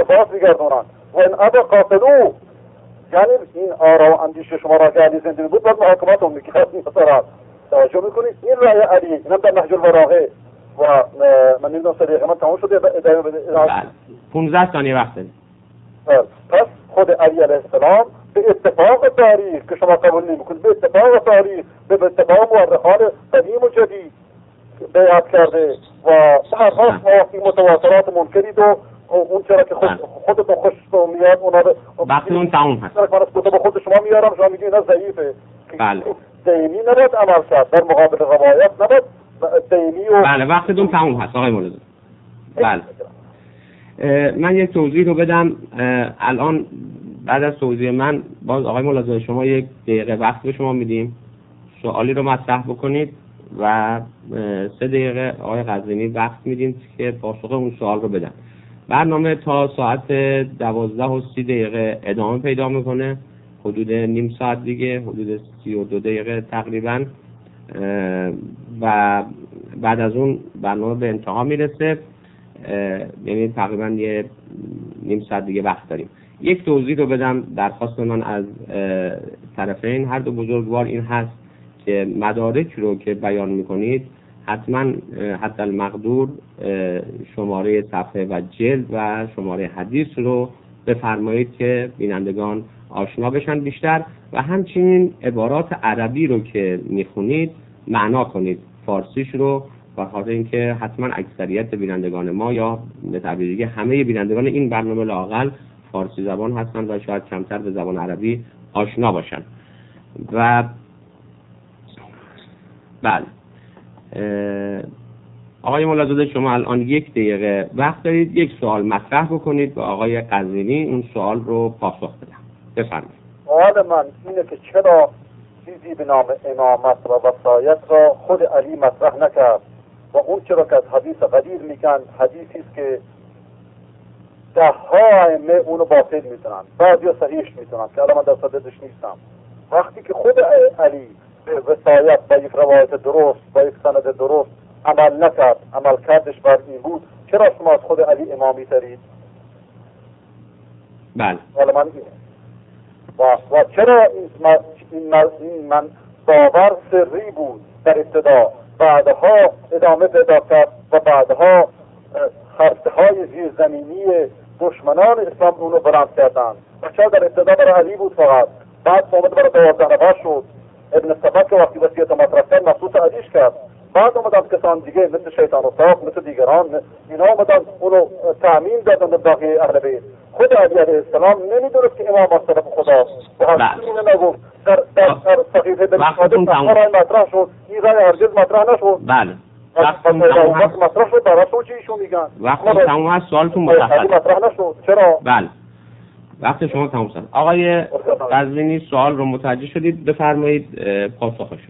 باز میگردونن و این ابا قاتلو، یعنی این آرا و اندیشه شما را که علی زنده بود باید محاکمات هم میکرد. مثلا توجه میکنید این رأی علی اینم در نهج البلاغه و من نمیدونم صدیقه من تمام شده ادامه بده. 15 ثانیه وقت دارید. پس خود علی علیه السلام به اتفاق تاریخ که شما قبول نمیکنید، به اتفاق تاریخ، به اتفاق مورخان قدیم و جدید بیعت کرده و هر حال این متواترات منکرید و اون چرا که خودتون خوشتون میاد اونا رو وقتتون تموم هست. من از کتب خود شما میارم، شما میگید اینا ضعیفه. بله. دینی نباید عمل کرد در مقابل روایت، نباید دینی و بله وقتتون تموم هست آقای مولوی. بله. من یک توضیح رو بدم. الان بعد از توضیح من باز آقای مولوی شما 1 دقیقه وقت به شما میدیم، سوالی رو مطرح بکنید و 3 دقیقه آقای قزوینی وقت میدیم که پاسخ اون سوال رو بدن. برنامه تا ساعت 12:30 ادامه پیدا میکنه، حدود نیم ساعت دیگه، حدود 32 دقیقه تقریبا، و بعد از اون برنامه به انتها میرسه، یعنی تقریبا یه نیم ساعت دیگه وقت داریم. یک توضیح رو بدم. درخواست من از طرفین هر دو بزرگوار این هست که مدارک رو که بیان میکنید حتما حتی المقدور شماره صفحه و جلد و شماره حدیث رو بفرمایید که بینندگان آشنا بشن بیشتر، و همچنین عبارات عربی رو که میخونید معنا کنید، فارسیش رو، به خاطر اینکه حتما اکثریت بینندگان ما یا به تعبیر دیگه همه بینندگان این برنامه لااقل فارسی زبان هستن و شاید کمتر به زبان عربی آشنا باشن. و بله آقای مولازاده شما الان 1 دقیقه وقت دارید، یک سوال مطرح بکنید و آقای قزوینی اون سوال رو پاسخ بدن. بفرمایید. سوال من اینه که چرا چیزی به نام امامت و وصایت را خود علی مطرح نکرد و اون چرا که از حدیث غدیر میگن حدیثی است که 10 ائمه اونو باطل میدونن، بعضیا صحیحش میدونن که الان من در صددش نیستم. وقتی که خود علی به وصایت با یک روایت درست با یک سند درست عمل نکرد، عمل کردش بر این بود، چرا شما از خود علی امامی دارید؟ بله. حالا من اینه و چرا این من باور سری بود در ابتدا، بعدها ادامه پیدا کرد و بعدها خسته های زیرزمینی دشمنان اسلام اونو بلند کردن و چرا در ابتدا برای علی بود فقط، بعد اومد برای 12 نفر شد. ابن سبک که وقتی وصیت مطرح کرد مخصوص علیش کرد، بعد اومدن کسان دیگه مثل شیطان و طاق مثل دیگران اینا اومدن اونو تعمیم دادن به باقی اهل بیت. خود علی علیه السلام نمیدونست که امام از طرف خداست و هرچی اینو نگفت در صحیفه به مطرح شد، این رای هرگز مطرح نشد. بله وقت مطرح شد در اصل چی ایشون میگن وقتی تموم هست سوالتون مشخص مطرح نشد. چرا؟ بله وقت شما تموم شد. آقای قزوینی سوال رو متوجه شدید، بفرمایید پاسخش.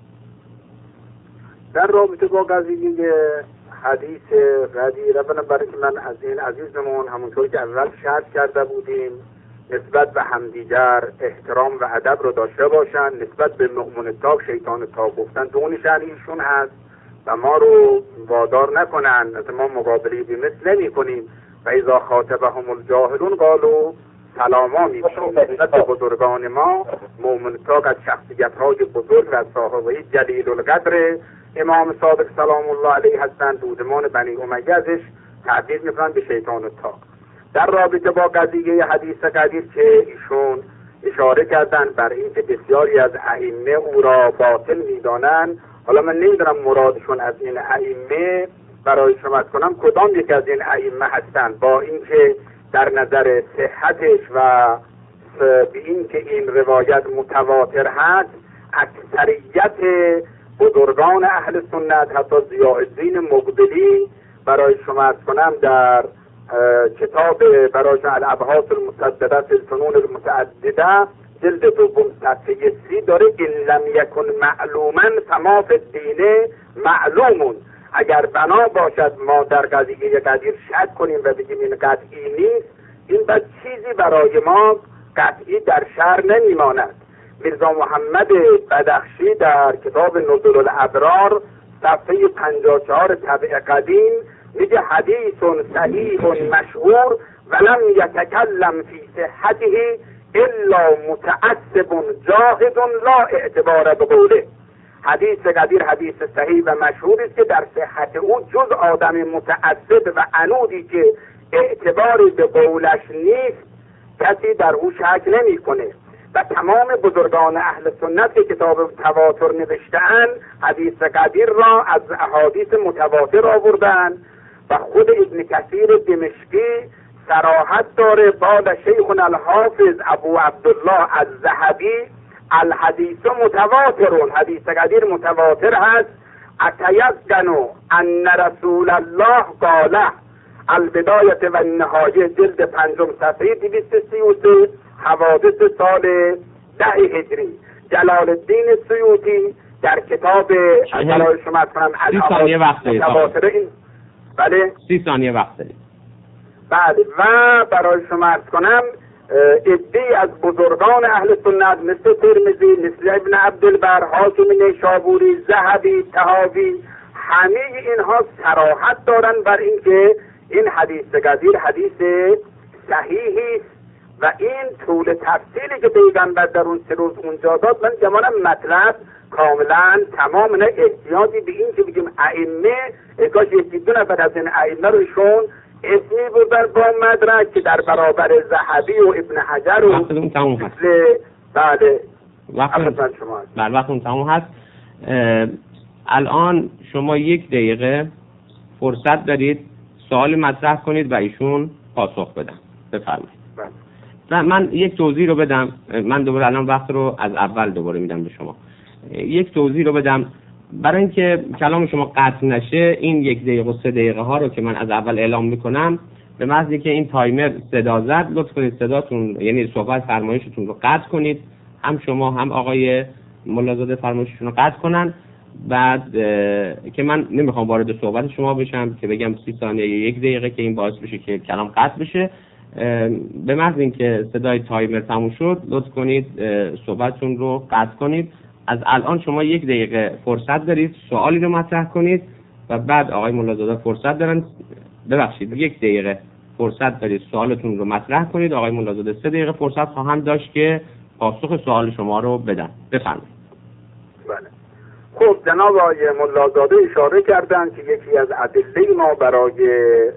در رابطه با قضیه حدیث غدیر، اولا برای که من از این عزیزمون همونطور که اول شرط کرده بودیم نسبت به همدیگر احترام و ادب رو داشته باشن، نسبت به مؤمن تاق شیطان تاق گفتن دون شأن ایشون هست و ما رو وادار نکنن مثل ما مقابله بی‌مثل نمی کنیم و اذا خاطبهم الجاهلون قالوا سلاما میگوییم. نسبت به بزرگان ما مؤمن تاق از شخصیت‌های بزرگ و صاحبه جلیل القدر امام صادق سلام الله علیه هستند. دودمان بنی امیه ازش تعبیر میکنن به شیطان تاق. در رابطه با قضیه حدیث غدیر که ایشون اشاره کردن بر این که بسیاری از ائمه او را باطل میدانند، حالا من نمیدونم مرادشون از این ائمه برای شما کنم کدام یک از این ائمه هستند، با اینکه در نظر صحتش و به این که این روایت متواتر هست اکثریت بزرگان اهل سنت حتی ضیاءالدین مقبلی برای شما کنم در کتاب برای الابحاث المسدده فی الفنون المتعدده جلد 2 صفحه 30 داره ان لم یکن معلوما فما فی الدین معلومون. اگر بنا باشد ما در قضیه غدیر شک کنیم و بگیم این قطعی نیست، این بعد چیزی برای ما قطعی در شرع نمیماند. میرزا محمد بدخشی در کتاب نزول الابرار صفحه 54 طبع قدیم میگه حدیث صحیح مشهور ولم یتکلم فی صحته الا متعصب جاهد لا اعتبار بقوله. حدیث قدیر حدیث صحیح و مشهور است که در صحت او جز آدم متعصب و عنودی که اعتباری به قولش نیست کسی در او شک نمی کنه. و تمام بزرگان اهل سنت که کتاب تواتر نوشته‌اند حدیث قدیر را از احادیث متواتر آوردن و خود ابن کثیر دمشقی صراحت داره. بعد شیخنا الحافظ ابو عبدالله الذهبی الحدیث متواتر، حدیث قدیر متواتر هست. اتیقن ان رسول الله قاله البدایه و النهایه جلد 5 صفحه 233 حوادث سال 10 هجری. جلال الدین سیوطی در کتاب برای شما کنم 30 ثانیه وقت دارید. بله 30 ثانیه وقت دارید. بله و برای شما عرض کنم عده‌ای از بزرگان اهل سنت مثل ترمذی، مثل ابن عبدالبر، حاکم نیشابوری، ذهبی، طحاوی، همه اینها صراحت دارن بر اینکه این حدیث قدیر حدیث صحیحی است و این طول تفصیلی که پیغمبر در اون 3 روز اونجا داد من گمانم مطلب کاملا تمام، نه احتیاجی به این که بگیم ائمه کاش 1-2 نفر از این ائمه رو ایشون اسمی بودن با مدرک که در برابر ذهبی و ابن حجر و وقتتون تموم هست. بله وقتتون تموم هست. الان شما 1 دقیقه فرصت دارید سوال مطرح کنید و ایشون پاسخ بدن. بفرمایید. و من یک توضیح رو بدم. من دوباره الان وقت رو از اول دوباره میدم به شما. یک توضیح رو بدم برای اینکه کلام شما قطع نشه. این 1 دقیقه و 3 دقیقه ها رو که من از اول اعلام میکنم به محض اینکه این تایمر صدا زد لطف کنید صداتون یعنی صحبت فرمایشتون رو قطع کنید. هم شما هم آقای ملازاده فرمایشتون رو قطع کنن. بعد که من نمیخوام وارد صحبت شما بشم که بگم 30 ثانیه یا 1 دقیقه که این باعث بشه که کلام قطع بشه. به محض اینکه صدای تایمر تموم شد لطف کنید صحبتتون رو قطع کنید. از الان شما 1 دقیقه فرصت دارید سوالی رو مطرح کنید و بعد آقای ملازاده فرصت دارن 1 دقیقه فرصت دارید سوالتون رو مطرح کنید. آقای ملازاده 3 دقیقه فرصت خواهند داشت که پاسخ سوال شما رو بدن. بفرمایید. بله. خب جناب آقای ملازاده اشاره کردن که یکی از ادله ما برای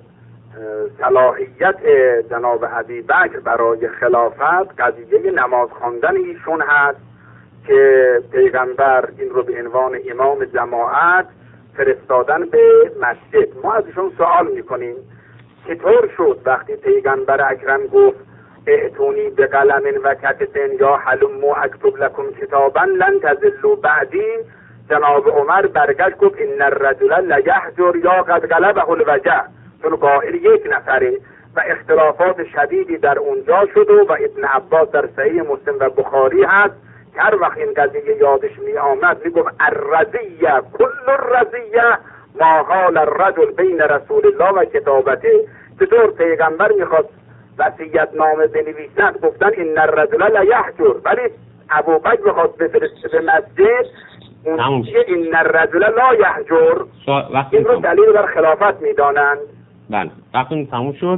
صلاحیت جناب ابی بکر برای خلافت قضیه نماز خواندن ایشون هست که پیغمبر این رو به عنوان امام جماعت فرستادن به مسجد. ما از ایشون سوال میکنیم چطور شد وقتی پیغمبر اکرم گفت ائتونی به قلم و کتبن یا حلموا اکتب لکم کتابا لن تضلوا بعدی، جناب عمر برگشت گفت ان الرجل لیهجر یا قد غلبه الوجع، چون قائل 1 نفره و اختلافات شدیدی در اونجا شد و ابن عباس در صحیح مسلم و بخاری هست که هر وقت این قضیه یادش می آمد می گفت الرضیه کل الرضیه ما حال الرجل بین رسول الله و کتابته. چطور پیغمبر میخواست وصیت نامه بنویسند گفتن ان الرجل لیهجر، ولی ابوبکر میخواست بفرسته به مسجد اون چیه ان الرجل لا یهجر. این رو دلیل بر خلافت میدانند. بله وقتتون تموم شد.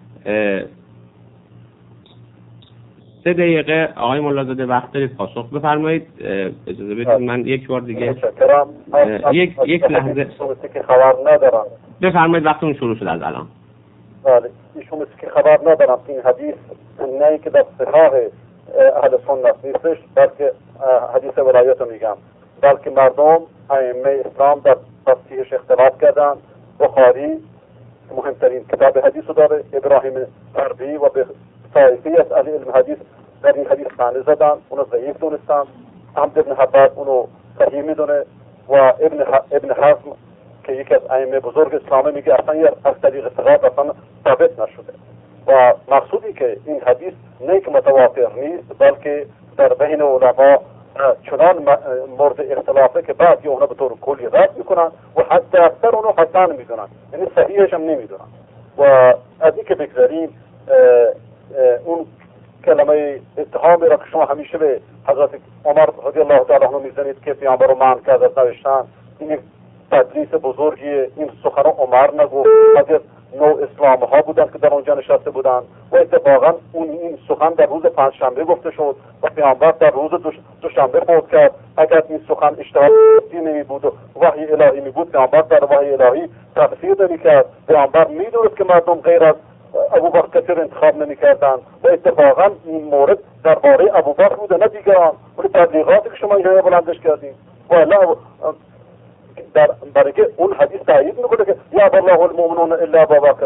3 دقیقه آقای ملازاده وقت دارید پاسخ بفرمایید. اجازه بدید من 1 بار دیگه یک لحظه که خبر ندارم. بفرمایید وقتتون شروع شد از الان. بله ایشون که خبر ندارم این حدیث نه که در صحاح اهل سنت نیستش، بلکه حدیث ولایت رو میگم، بلکه مردم ائمه اسلام در تصحیحش اختلاف کردن. بخاری مهمترین کتاب حدیث رو داره، ابراهیم غربی و به طایفی از اهل علم حدیث در این حدیث طعنه زدن، اونو ضعیف دونستن. احمد بن حباب اونو صحیح میدونه و ابن حزم که یکی از ائمه بزرگ اسلامی میگه اصلا از طریق ثقات اصلا ثابت نشده. و مقصودی که این حدیث نه که متواتر نیست بلکه در بین علما چنان مورد اختلافه که بعضی اونها به طور کلی رد میکنن و حتی اکثر اونو حسن میدونن، یعنی صحیحش هم نمیدونن. و از این که بگذاریم اون کلمه اتهامی را که شما همیشه به حضرت عمر رضی الله تعالی عنه میزنید که پیامبر رو منع کرد از نوشتن، این تدریس بزرگیه. این سخن عمر نگفت، حضرت نو اسلام ها بودن که در اونجا نشسته بودن و اتفاقا این سخن در روز پنجشنبه گفته شد و پیامبر در روز دوشنبه فوت کرد. اگر این سخن اجتهاد نمی بود و وحی الهی می بود، پیامبر در وحی الهی تفسیر نمی کرد. پیامبر می دونست که مردم غیر از ابوبکر کسی انتخاب نمی کردن و اتفاقا این مورد درباره ابوبکر بوده نه دیگران. ولی تبلیغاتی که شما اینجا بلندش کردیم والا برای که اون حدیث تایید میکنه که یا الله المؤمنون الا ابوبکر.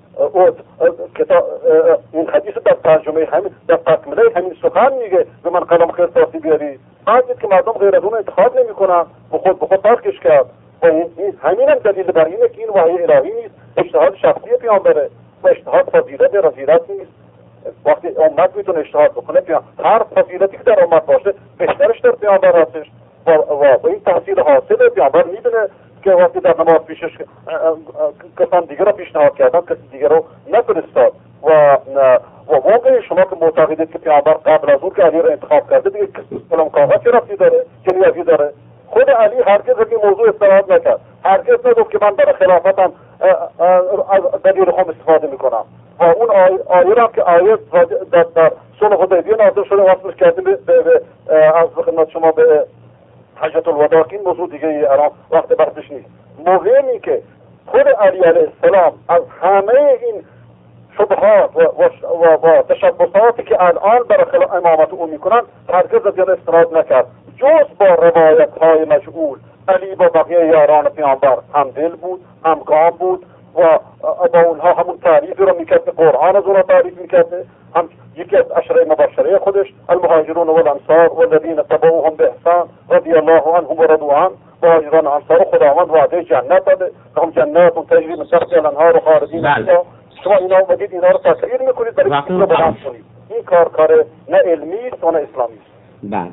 این حدیث در ترجمه همین در تکمله همین سخن میگه به من قلم خیر تاسی بیاری. بعد که مردم غیر از اون انتخاب نمیکنن به خود ترکش کرد و این همین هم دلیل بر اینه که این وحی الهی نیست، اجتهاد شخصی پیامبره و اجتهاد فضیلت رضیلت نیست. وقتی امت میتونه اجتهاد بکنه هر فضیلتی که در امت باشه بهترش در پیامبر هستش و این تحصیل حاصله. پیامبر میدونه که وقتی در نماز پیشش کسان دیگر رو پیشنهاد کردن کسی دیگر رو نفرستاد و واقعی شما که معتقدید که پیامبر قبل از اون که علی رو انتخاب کرده دیگه کلام کاغذ چه ربطی داره چه نیازی داره؟ خود علی هرگز از این موضوع استفاده نکرد، هرگز نگفت که من برای خلافتم از دلیل خودم استفاده میکنم و اون آیه هم که آیه در صلح حدیبیه نازل شده وصلش کردیم به از خدمت شما به حجت الوداع. این موضوع دیگه الان وقت بحثش نیست. مهمی که خود علی علیه السلام از همه این شبهات و تشبساتی که الان برای امامت او میکنن هرگز از یاد استناد نکرد، جز با روایت های مجهول. علی با بقیه یاران پیامبر هم دل بود، هم گام بود و با اونها همون تعریفی رو میکرد که قرآن از اونها تعریف میکرد. هم یکی از عشره مبشره خودش المهاجرون والانصار والذین تبعوهم باحسان رضی الله عنهم و رضوا عنه، مهاجران و انصار خداوند وعده جنت داده، هم جنات تجری من تحتها الانهار خالدین فیها. شما اینا اومدید اینا رو تکریر میکنید برای اینکه رو بیان کنید. این کار نه علمی است و نه اسلامی است.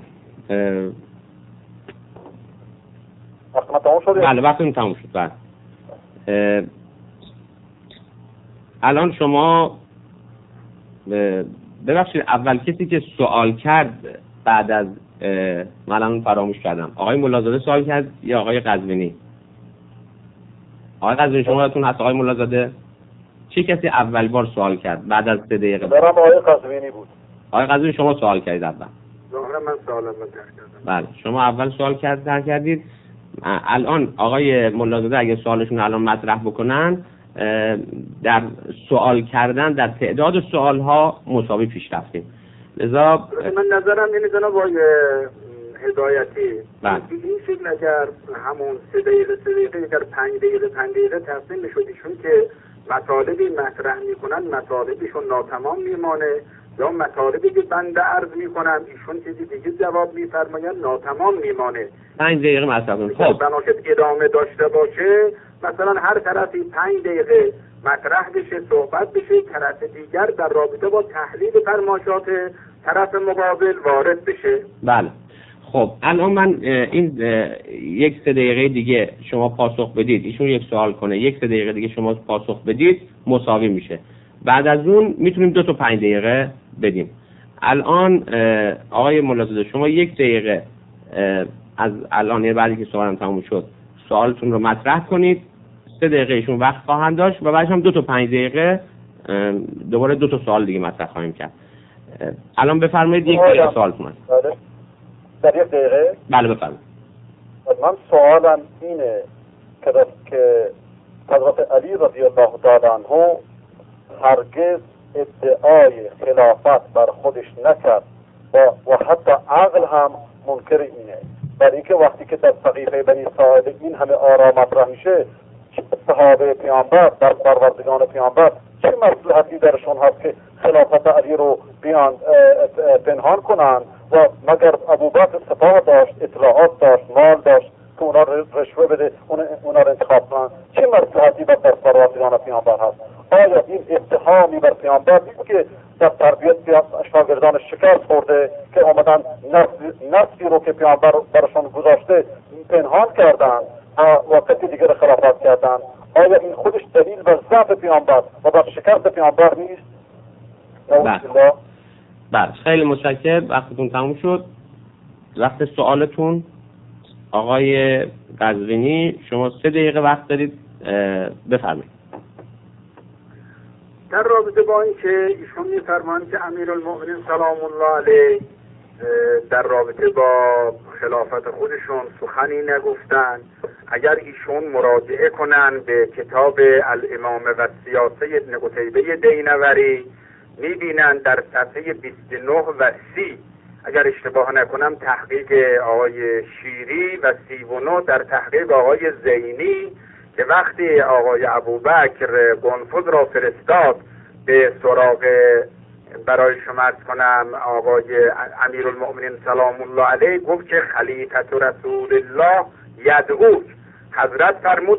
بله وقتتون تموم شد. بله الان شما ببخشید اول کسی که سوال کرد بعد از من الان فراموش کردم، آقای ملازاده سوال کرد یا آقای قزوینی؟ آقای قزوینی شما یادتون هست آقای ملازاده چه کسی اول بار سوال کرد بعد از 3 دقیقه؟ برام آقای قزوینی بود. آقای قزوینی شما سوال کردید اول. ظاهرا من سوالم رو ترک کردم. بله شما اول سوال کردید. الان آقای ملازاده اگه سوالشون الان مطرح بکنن در سوال کردن در تعداد سوال ها مساوی پیش رفتیم. لذا من نظرم اینه جناب آقای هدایتی این شکل اگر همون 3 دقیقه اگر 5 دقیقه تقسیم میشد، ایشون که مطالبی مطرح میکنن مطالبشون ناتمام میمانه یا مطالبی که بنده عرض میکنم ایشون چیزی دیگه جواب میفرماین ناتمام میمانه. 5 دقیقه مطرح کنید. خب بناشد ادامه داشته باشه، مثلا هر طرفی 5 دقیقه مطرح بشه، صحبت بشه، طرف دیگر در رابطه با تحلیل فرمایشات طرف مقابل وارد بشه. بله خب الان من این 1 3 دقیقه دیگه شما پاسخ بدید، ایشون یک سوال کنه، 1 3 دقیقه دیگه شما پاسخ بدید، مساوی میشه. بعد از اون میتونیم 2 تا 5 دقیقه بدیم. الان آقای ملازاده شما 1 دقیقه از الان بعدی که سوالم تموم شد سوالتون رو مطرح کنید، 3 دقیقه ایشون وقت خواهند داشت و بعدش هم 2 تا 5 دقیقه دوباره 2 تا سوال دیگه مطرح خواهیم کرد. الان بفرمایید 1 دقیقه سوالتون هست. در 1 دقیقه؟ بله بفرمایید. من سوالم اینه که حضرت علی رضی الله تعالی عنه هرگز ادعای خلافت بر خودش نکرد و حتی عقل هم منکر اینه، برای اینکه وقتی که در صحیفه بنی ساعده این همه آرا مطرح میشه، صحابه پیامبر در پروردگان پیامبر چه مصلحتی درشون هست که خلافت علی رو بیان پنهان کنن و مگر ابوبکر سپاه داشت، اطلاعات داشت، مال داشت که اونا رشوه بده اونا رو انتخاب کنن؟ چه مصلحتی در پروردگان پیامبر هست؟ آیا این اتهامی بر پیامبر نیست که در تربیت شاگردان شکست خورده که آمدن نفسی رو که پیامبر برشون گذاشته پنهان کردن و کسی دیگر خلافت کردن؟ آیا این خودش دلیل بر ضعف پیامبر و بر شکست پیامبر نیست؟ بله خیلی متشکرم. وقتتون تموم شد. وقت سوالتون آقای قزوینی، شما 3 دقیقه وقت دارید، بفرمایید. در رابطه با این که ایشون می‌فرمایند که امیرالمؤمنین سلام الله علیه در رابطه با خلافت خودشون سخنی نگفتن، اگر ایشون مراجعه کنن به کتاب الامامه و سیاسه ابن قتیبه دینوری میبینن در صفحه 29 و 30 اگر اشتباه نکنم تحقیق آقای شیری و 39 در تحقیق آقای زینی که وقتی آقای ابوبکر گنفذ را فرستاد به سراغ برای شما عرض کنم آقای امیرالمؤمنین سلام الله علیه گفت که خلیفت رسول الله یدعوک، حضرت فرمود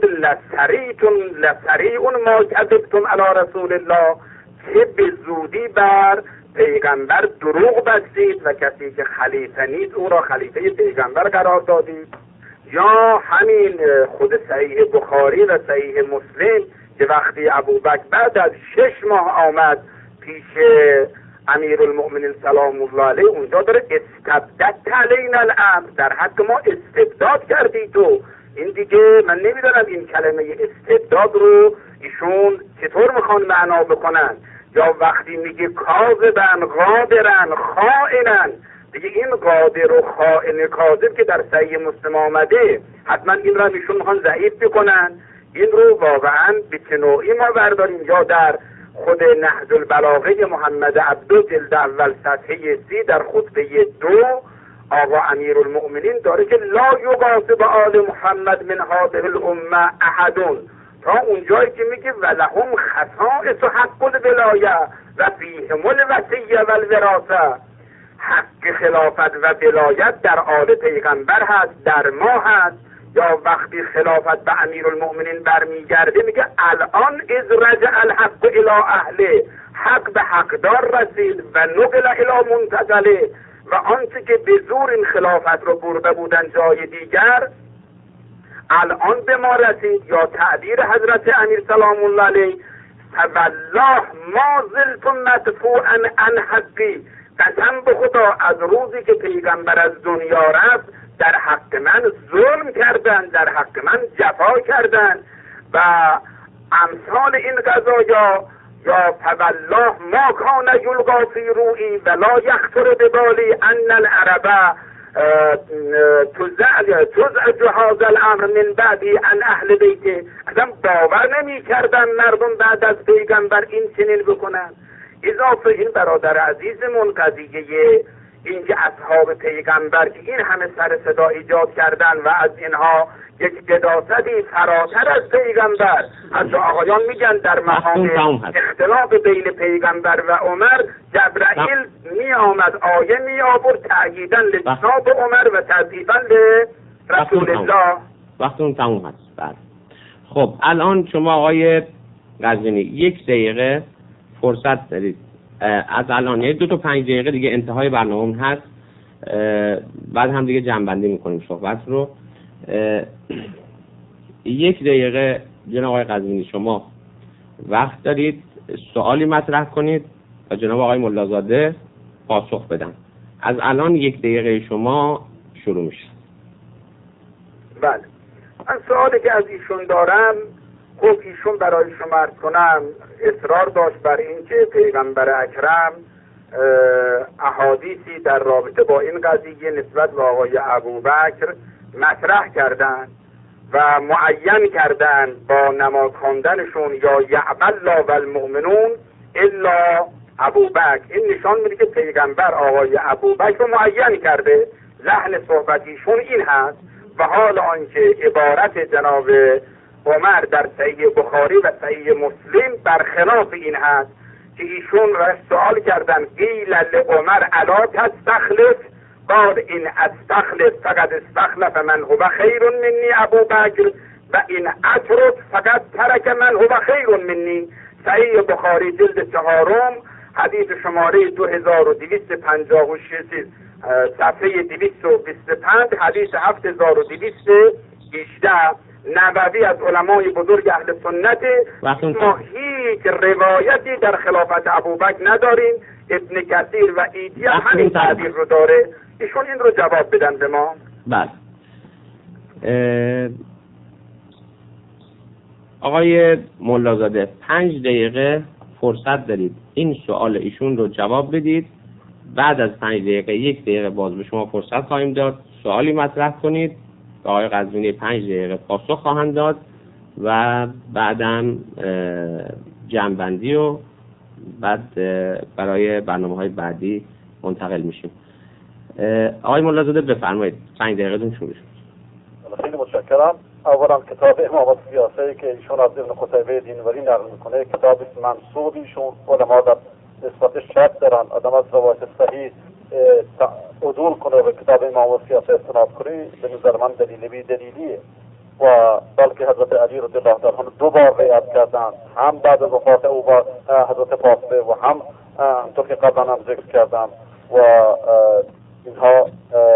لسریعون ما کذبتم علی رسول الله، که به زودی بر پیغمبر دروغ بستید و کسی که خلیفه نیست او را خلیفه پیغمبر قرار دادید. یا همین خود صحیح بخاری و صحیح مسلم که وقتی ابوبکر بعد از 6 ماه آمد پیش امیرالمؤمنین سلام الله علیه اونجا داره استبدت علینا الامر، در حق ما استبداد کردی تو. این دیگه من نمیدونم این کلمه استبداد رو ایشون چطور میخوان معنا بکنن. یا وقتی میگه کاذبن غادرن خائنن، دیگه این قادر و خائن کاذب که در صحیح مسلم آمده حتما این را ایشون میخوان ضعیف بکنن. این رو واقعا به چه نوعی ما برداریم؟ یا در خود نهج البلاغه محمد عبدو جلد اول صفحه 30 در خطبه 2 آقا امیرالمؤمنین داره که لا یغاصب آل محمد من هذه الامه احدون، تا اونجایی که میگه ولهم خصائص حق الولایه و فیهم الوصیه و الوراثه، حق خلافت و ولایت در آل پیغمبر هست، در ما هست. یا وقتی خلافت به امیرالمؤمنین برمیگرده میگه الان از رجع الحق الی اهله، حق به حقدار رسید و نقل الی منتقله، و آنچه که به زور این خلافت رو برده بودن جای دیگر الان به ما رسید. یا تعبیر حضرت امیر سلام الله علیه والله ما زلتم مدفوعا عن حقی، قسم به خدا از روزی که پیغمبر از دنیا رفت در حق من ظلم کردن، در حق من جفا کردن و امثال این قضایا. یا فوالله ما کان یلقا فی روئی ولا یخطر ببالی ان العرب تزعج هذا الامر من بعدی عن اهل بیته، اصلا باور نمی کردن مردم بعد از پیغمبر این چنین بکنن. اضافه این برادر عزیزمون قضیه این که اصحاب پیغمبر که این همه سر صدا ایجاد کردن و از اینها یک قداستی فراتر از پیغمبر، از آقایان میگن در مقام اختلاف بین پیغمبر و عمر جبرائیل می آمد آیه می آورد تأییداً لجناب عمر و تضعیفاً به رسول الله. وقتون تموم هست. بله. خب الان شما آقای قزوینی 1 دقیقه فرصت دارید از الان، یعنی 2 تا 5 دقیقه دیگه انتهای برنامه هست، بعد هم دیگه جمع‌بندی میکنیم صحبت رو. 1 دقیقه جناب آقای قزوینی شما وقت دارید سوالی مطرح کنید و جناب آقای ملازاده پاسخ بدن. از الان 1 دقیقه شما شروع میشه. بله، من سوالی که از ایشون دارم، خب ایشون برای شما عرض کنم اصرار داشت بر این که پیغمبر اکرم احادیثی در رابطه با این قضیه نسبت به آقای ابوبکر مطرح کردن و معین کردن با نماز خواندنشون یا یعبالله و المؤمنون الا ابوبکر. این نشان میده که پیغمبر آقای ابوبکر رو معین کرده. لحن صحبتیشون این هست و حال آنکه عبارت جناب عمر در صحیح بخاری و صحیح مسلم برخلاف این هست که ایشون را سوال کردن قیل لعمر الا تستخلف، قال این استخلف فقط استخلف من هو خیر منی ابوبکر و این اترک فقط ترک من هو خیر منی. صحیح بخاری جلد 4 حدیث شماره 2256 صفحه 225 حدیث 7218. نبوی از علمای بزرگ اهل سنت ما هیچ روایتی در خلافت ابوبکر نداریم. ابن کثیر و ایدی همین تعبیر رو داره. ایشون این رو جواب بدن به ما. بله. آقای ملازاده 5 دقیقه فرصت دارید این سوال ایشون رو جواب بدید. بعد از 5 دقیقه 1 دقیقه باز به شما فرصت خواهیم داد سوالی مطرح کنید. آقای قزوینی 5 دقیقه پاسخ خواهند داد و بعدم جمع‌بندی و بعد برای برنامه‌های بعدی منتقل میشیم. آقای ملازاده بفرمایید، 5 دقیقه‌تون شروع شد. خیلی متشکرم. اولا کتاب امامت سیاسه که ایشون از ابن قتیبه دینوری نقل میکنه، کتابی منسوب ایشون علما در نسبتش شک دارن، آدم از روایت صحیح عدول کنه و کتاب امامت سیاسه استناد کنه، به نظر من دلیلیه و بلکه حضرت علی رضی الله تعالی عنه 2 بار بیعت کردند، هم بعد از وفات او با حضرت فاطمه و هم همطور که قبلا هم ذکر کردم. و اینها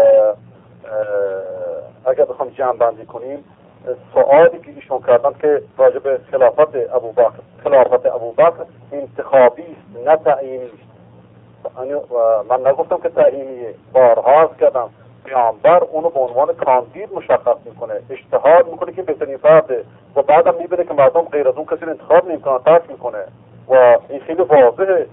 اگر بخوام جمع بندی کنیم، سؤالی که ایشون کردن که راجع به خلافت ابوبکر انتخابی است نه تعیینی است. من نگفتم که تعیینیه، بارها عرض کردم پیامبر اونو به عنوان کاندید مشخص میکنه، اجتهاد میکنه که بهترین فرده و بعدم میبینه که مردم غیر از اون کسی رو انتخاب نمیکنن، ترک میکنه و این خیلی واضحه.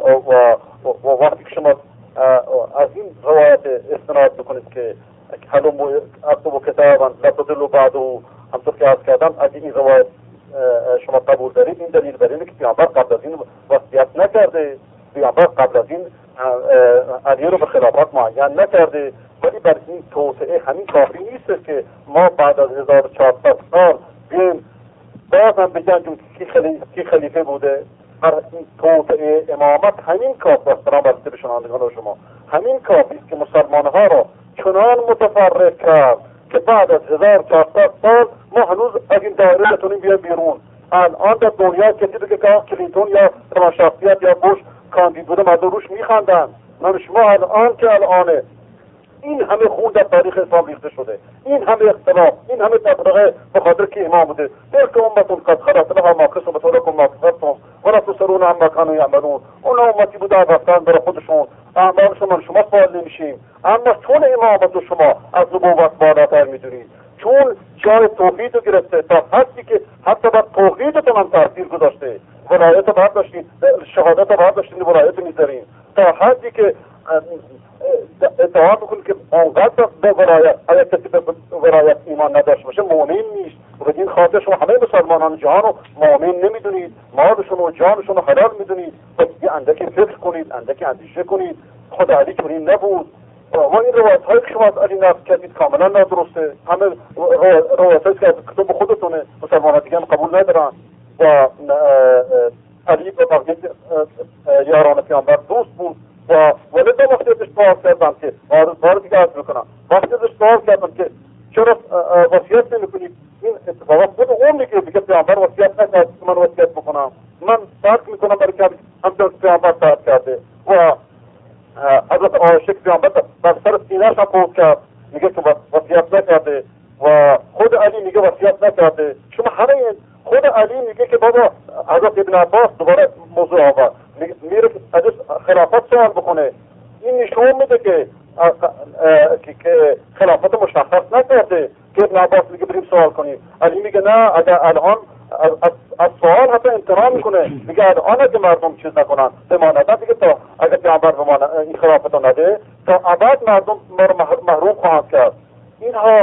و وقتی که شما از این روایت استناد بکنید که حلم اکتب کتابا لا تضلوا بعده، همطور که عرض کردم اگه این روایت شما قبول دارید، این دلیل بر اینه که پیامبر قبل از این وصیت نکرده، پیامبر قبل از این علی رو به خلافت معین نکرده. ولی بر این توطئه همین کافی نیست که ما بعد از 1400 سال بیایم باز هم بجنگیم کی خلیفه بوده. بر این توطئه امامت همین کافی است، برام برسه به شنوندگان و شما همین کافی است که مسلمانها را چنان متفرق کرد که بعد از 1400 سال ما هنوز از این دایره بتونیم بیایم بیرون. الان در دنیا کسی که کلینتون یا روانشناخت یا بوش کاندید بوده مردم روش میخندن. من شما الان که الانه این همه خون در تاریخ اسلام ریخته شده، این همه اختلاف، این همه تفرقه به خاطر که امام بوده. تلک امتون قد خلت لها ما کسبت ولکم ما کسبتم ولا تسألون عما كانوا يعملون. اون امتی بوده رفتن برای خودشون، اعمالشون شما سوال نمیشیم. اما چون امامت شما از نبوت بالاتر میدونید، چون جای توحید رو گرفته تا حدی که حتی بر توحیدتون هم تاثیر گذاشته، ولایت رو برداشتید، شهادت رو برداشتید، ولایت میذارین تا حدی که ادعا میکنید که اونقدر به ولایت، اگر کسی به ولایت ایمان نداشته باشه مؤمن نیست. و به این خاطر شما همه مسلمانان جهان رو مؤمن نمیدونید، مالشون و جانشون رو حلال میدونید. و یه اندکی فکر کنید، اندکی اندیشه کنید. خود علی چنین نبود. و این روایت هایی که شما از علی نقل کردید کاملا نادرسته. همه روایت هایی که از کتاب خودتونه، مسلمانان دیگه هم قبول ندارن. و علی به بقیه یاران پیامبر دوست بود. و ولی دو وقتی ازش سوال کردم که بار دیگه عرض میکنم، وقتی ازش سوال کردم که چرا وصیت نمیکنید، این اتفاقا خود اون میگه پیامبر وصیت نکرد من وصیت بکنم، من ترک میکنم برای که همچنان پیامبر ترک کرده. و حضرت عایشه پیامبر بر سر سینه‌اش هم فوت کرد، میگه که وصیت نکرده. و خود علی میگه وصیت نکرده. شما همه این خود علی میگه که بابا حضرت ابن عباس دوباره موضوع آورد، میره ازش خلافت سوال بکنه. این نشون میده که خلافت مشخص نکرده که ابن عباس میگه بریم سوال کنیم. علی میگه نه، اگر الان از سوال حتی امتناع میکنه، میگه الان اگه مردم چیز نکنن بماندن دیگه، تا اگر پیامبر این خلافت رو نده تا ابد مردم محروم خواهند کرد. اینها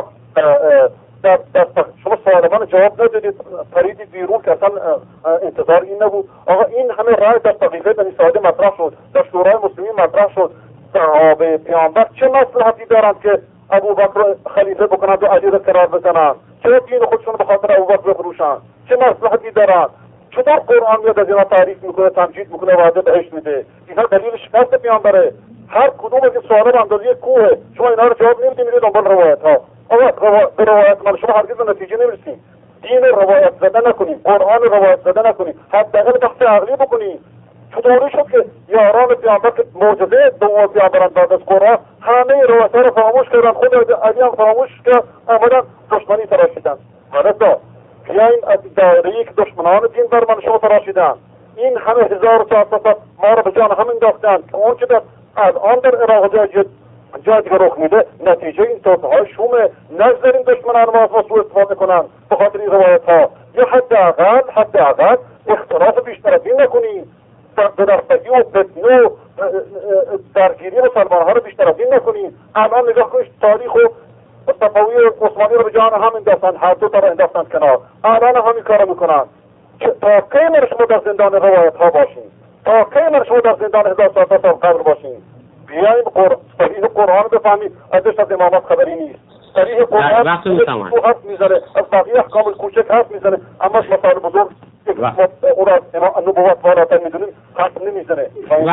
شما سوال من جواب ندادید، پریدید بیرون که اصلا انتظار این نبود. آقا این همه رای در طریقه بنی ساعده مطرح شد، در شورای مسلمین مطرح شد. صحابه پیامبر چه مصلحتی دارند که ابوبکر خلیفه بکنند و علی را قرار بزنند؟ چرا دین خودشون به خاطر ابوبکر بفروشند؟ چه مصلحتی دارند؟ چطور قرآن میاد از اینا تعریف میکنه، تمجید میکنه، وعده بهشت میده؟ اینا دلیل شکست پیامبره. هر کدوم از این سوالا به اندازه کوه. شما اینا رو جواب نمیدید، میرید دنبال روایت ها. به روایت مال شما هرگز به نتیجه نمیرسیم. دین روایت زده نکنیم، قرآن روایت زده نکنیم، حداقل بحث عقلی بکنیم. چطوری شد که یاران پیامبر که معجزه دوم پیامبران بعد از قرآن همه روایت‌ها رو فراموش کردن، خود علی هم فراموش کرد، آمدن دشمنی تراشیدن. حالا بیاین از دایره‌ای که دشمنان دین بر من شما تراشیدن، این همه 1400 ما رو به جان هم انداختن که اون که در الان در عراق جای دیگه رخ میده، نتیجه این توطئه‌های شومه. نذارین دشمنان ما از ما سوء استفاده کنن به خاطر این روایت‌ها. یا حداقل اختلاف بیشترین نکنیم. بدستگی و فتنه و درگیری مسلمان ها رو بیشتر از این نکنید. الان نگاه کنید تاریخ و صفوی عثمانی رو به جان هم انداختن، هر دو تا رو انداختن کنار، الان همین کار رو میکنن. تا کی مر شما در زندان روایت ها باشین؟ تا کی مر شما در زندان 1000 سال تا قبر باشین؟ بیاین صحیح قرآن بفهمید، ازش از امامت خبری نیست. صحیح قرآن حرف میزنه، از بقیه احکام کوچک حرف میزنه، اما مسائل بزرگ او را نبوت والاتر میدونیم حرف نمیزنه.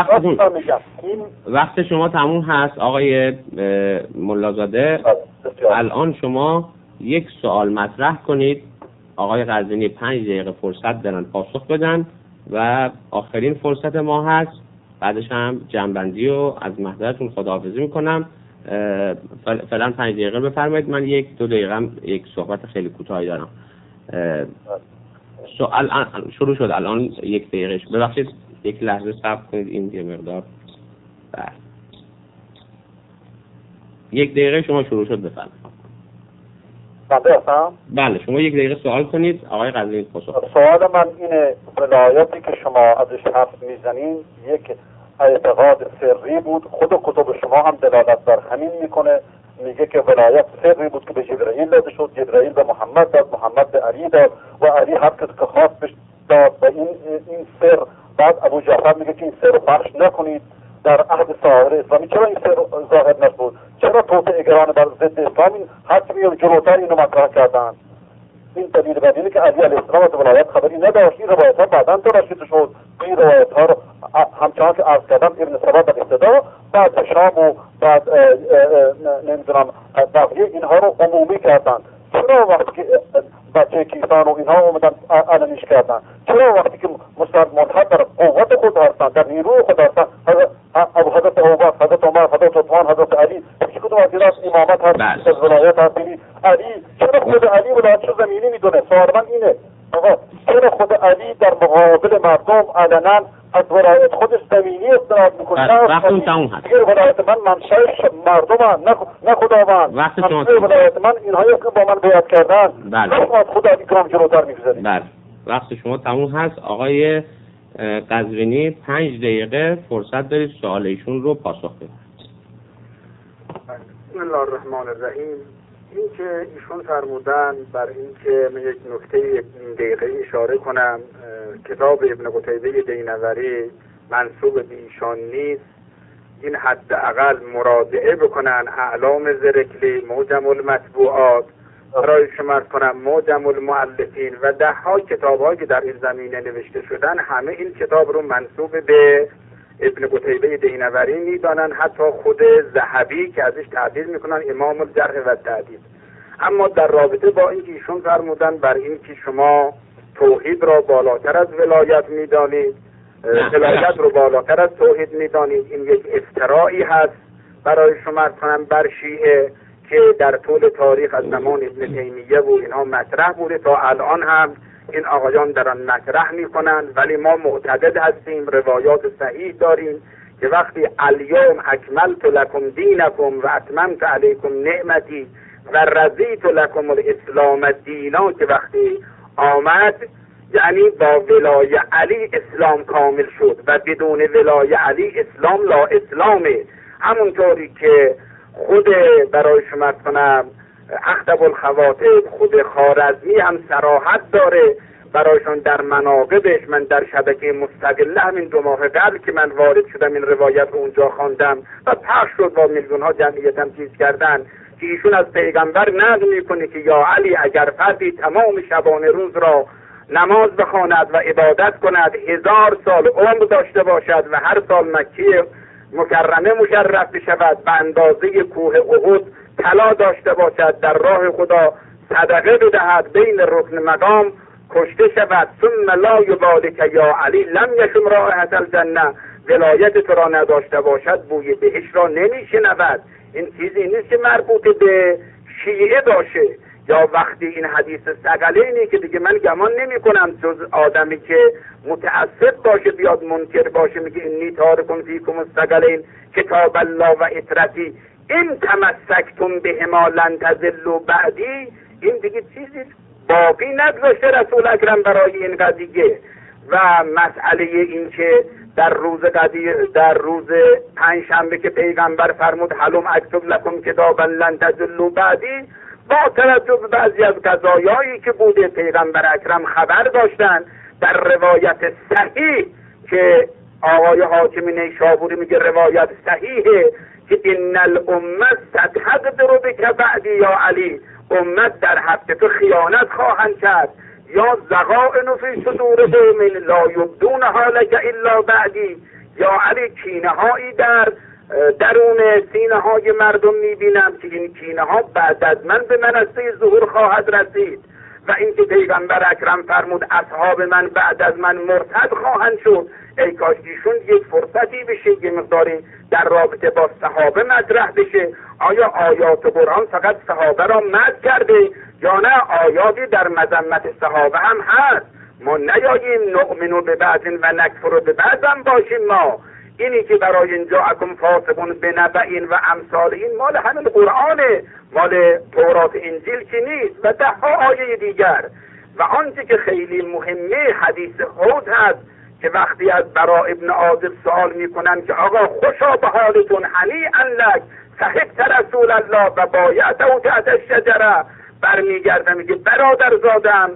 وقت شما تموم هست آقای ملازاده. الان شما یک سوال مطرح کنید، آقای قزوینی 5 دقیقه فرصت دارن پاسخ بدن و آخرین فرصت ما هست. بعدش هم جنبندی و از محضرتون خداحافظی میکنم. فعلا 5 دقیقه بفرمایید. من 1-2 دقیقه هم یک صحبت خیلی کوتاهی دارم. سوال شروع شد الان 1 دقیقه. ببخشید 1 لحظه صبر کنید، این یه مقدار. بله 1 دقیقه شما شروع شد، بفرمایید. بله شما 1 دقیقه سوال کنید، آقای قزوینی پاسخ. سوال من اینه، ولایتی که شما ازش حرف میزنین یک اعتقاد سری بود، خود کتب شما هم دلالت بر همین میکنه، میگه که ولایت سری بود که به جبرائیل داده شد، جبرائیل به محمد داد، محمد به علی داد و علی هر کس که خواست بهش داد و این سر. بعد ابو جعفر میگه که این سر رو پخش نکنید در عهد سایر اسلامی. چرا این سر ظاهر نشد؟ چرا توطئه‌گران بر ضد اسلام حتمی جلوتر اینو مطرح کردن؟ این دلیل بر اینه که علی علیه السلام از ولایت خبری نداشت. این روایت ها بعداً تراشیده شد. این روایت ها رو همچنان که عرض کردم ابن سبا در ابتدا، بعد شام و بعد نمیدونم بقیه اینها رو عمومی کردن. چرا وقتی که بچه کیسان و اینها اومدن علنیش کردن؟ چرا وقتی که مسلمان ها در قوت خود هستن، در نیروی خود هستن، حضرت ابوبکر، حضرت عمر، حضرت عثمان، حضرت علی، که کدوم از اینا امامت هست، از ولایت هست؟ علی چرا خود علی ولایتش زمینی میدونه؟ سوال من اینه آقا، چرا خود علی در مقابل مردم علنا از ولایت خودش زمینی استناد میکنه؟ وقتون تموم هست. دیگه ولایت من منشأ مردم نه خداوند. وقت شما ولایت من اینهایی که با من بیعت کردن. بله. شما از خود علی گام جلوتر میگذارید. بله. وقت شما تموم هست. آقای قزوینی 5 دقیقه فرصت دارید سوال ایشون رو پاسخ بدید. بسم الله الرحمن الرحیم. این که ایشون فرمودن بر این که من یک نکته 1 دقیقه اشاره کنم، کتاب ابن قتیبه دینوری منسوب به ایشان نیست. این حداقل مراجعه بکنن اعلام زرکلی، معجم المطبوعات، برای شما کنم معجم المؤلفین و 10 کتاب‌هایی که در این زمینه نوشته شدن، همه این کتاب رو منسوب به ابن قتیبه دینوری میدانن، حتی خود ذهبی که ازش تعبیر میکنن امام الجرح و تعدیل. اما در رابطه با اینکه ایشون فرمودن بر این که شما توحید را بالاتر از ولایت میدانید، ولایت رو بالاتر از توحید میدانید، این یک افترائی هست برای شما کنم بر شیعه که در طول تاریخ از زمان ابن تیمیه و اینها مطرح بوده، تا الان هم این آقایان دارن مطرح میکنن. ولی ما معتقد هستیم، روایات صحیح داریم که وقتی الیوم اکملت لکم دینکم و اتممت علیکم نعمتی و رضیت لکم الاسلام دینا، که وقتی آمد یعنی با ولای علی اسلام کامل شد و بدون ولای علی اسلام لا اسلامه. همونطوری که خود برای شما کنم اخطب الخواطب خود خوارزمی هم صراحت داره برایشان در مناقبش. من در شبکه مستقله همین 2 ماه قبل که من وارد شدم این روایت رو اونجا خواندم و پخش شد، با میلیون ها جمعیت هم چیز کردن، که ایشون از پیغمبر نقل میکنه که یا علی اگر فردی تمام شبانه روز را نماز بخواند و عبادت کند، 1000 سال عمر داشته باشد و هر سال مکه مکرمه مشرف بشود، به اندازه کوه احد طلا داشته باشد، در راه خدا صدقه بدهد، بین رکن مقام کشته شود، ثم لا یبالک یا علی لم یشم رائحة الجنه، ولایت تو را نداشته باشد بوی بهشت را نمیشنود. این چیزی نیست که مربوط به شیعه باشه. یا وقتی این حدیث ثقلینی که دیگه من گمان نمی کنم جز آدمی که متعصب باشه بیاد منکر باشه، میگه انی تارکم فیکم الثقلین کتاب الله و اطرتی این تمسکتم بهما لن تضلوا بعدی. این دیگه چیزی باقی نگذاشته رسول اکرم برای این قضیه. و مسئله این که در روز پنجشنبه که پیغمبر فرمود هلم اکتب لکم کتابا لن تضلوا بعدی، با توجه به بعضی از قضایایی که بوده پیغمبر اکرم خبر داشتن در روایت صحیح که آقای حاکم نیشابوری میگه روایت صحیحه که ان الامه ستقدر بک بعدی یا علی، امت در حق تو خیانت خواهند کرد، یا زغائن فی صدور قوم لا یبدونها لک الا بعدی، یا علی کینه هایی در درون سینه های مردم میبینم که این کینه ها بعد از من به منصه ظهور خواهد رسید. و اینکه پیغمبر اکرم فرمود اصحاب من بعد از من مرتد خواهند شد، ای کاش ایشون یک فرصتی بشه یه مقداری در رابطه با صحابه مطرح بشه. آیا آیات قرآن فقط صحابه را مدح کرده یا نه آیاتی در مذمت صحابه هم هست؟ ما نیاییم نؤمنو به بعضین و نکفرو به بعضم باشیم. ما اینی که برای اینجا اکم فاسقون بنبعین و امثال این مال همین قرآنه، مال تورات انجیل که نیست و ده ها آیه دیگر. و آنچه که خیلی مهمه حدیث حوض هست که وقتی از برا ابن عازب سوال میکنن که آقا خوشا به حالتون هنیئا لک صحبت رسول الله و بایعته تحت الشجره، برمیگرده میگه برادرزادم